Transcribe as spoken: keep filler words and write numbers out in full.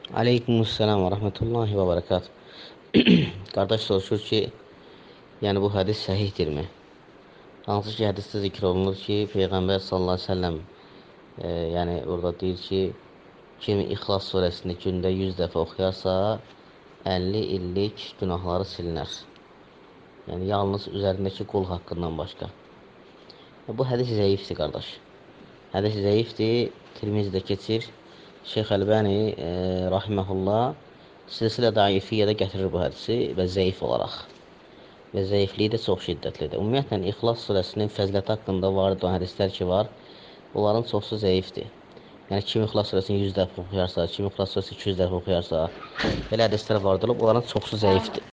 Aleykümselam və rəhmətullahi və bərəkatuh. Qardaş soruşur ki, yəni bu hədis səhihdirmi? Hansı ki, hədisdə zikr olunur ki, Peyğəmbər sallallahu əleyhi və səlləm e, yəni orada deyir ki, kim İxlas surəsini gündə yüz dəfə oxuyarsa, əlli illik günahları silinər. Yəni yalnız üzərindəki qul haqqından başqa. Bu hədis zəifdir, qardaş. Hədis zəifdir, Tirmizidə keçir. Şeyx Əlbani e, rahiməhullah silsilə daifiyyə də gətirir bu hədisi və zəif olaraq. Və zəifliyi də çox şiddətlidir. Ümumiyyətlə, İxlas surəsinin fəziləti haqqında varid olan hədislər ki var, onların çoxsu zəifdir. Yəni, kim İxlas surəsini yüz dəfə oxuyarsa, kim İxlas surəsini iki yüz dəfə oxuyarsa, belə hədislər vardır, onların çoxsu zəifdir.